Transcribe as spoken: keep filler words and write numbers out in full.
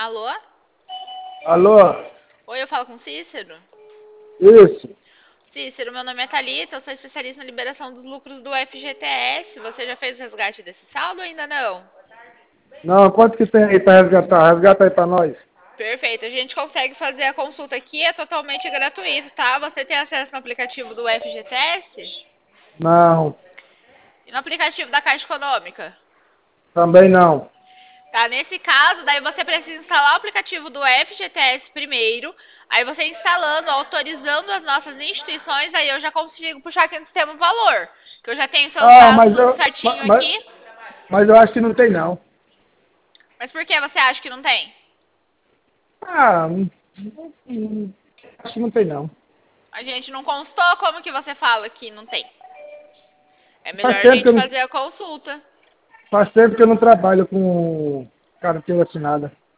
Alô? Alô? Oi, eu falo com o Cícero? Isso. Cícero, meu nome é Thalita, eu sou especialista na liberação dos lucros do F G T S. Você já fez o resgate desse saldo ou ainda não? Não, quanto que tem aí pra resgatar? Resgata aí pra nós. Perfeito, a gente consegue fazer a consulta aqui, é totalmente gratuito, tá? Você tem acesso no aplicativo do F G T S? Não, E no aplicativo da Caixa Econômica? também não. Tá, nesse caso, daí você precisa instalar o aplicativo do F G T S primeiro, aí você instalando, autorizando as nossas instituições, aí eu já consigo puxar aqui no sistema o valor, que eu já tenho seus Ah, dados mas tudo eu, certinho ma- mas, aqui. mas eu acho que não tem não. Mas por que você acha que não tem? Ah, hum, hum, acho que não tem não. A gente não constou, como que você fala que não tem? É melhor Faz a tempo que gente eu não, fazer a consulta. faz tempo que eu não trabalho com carteira assinada.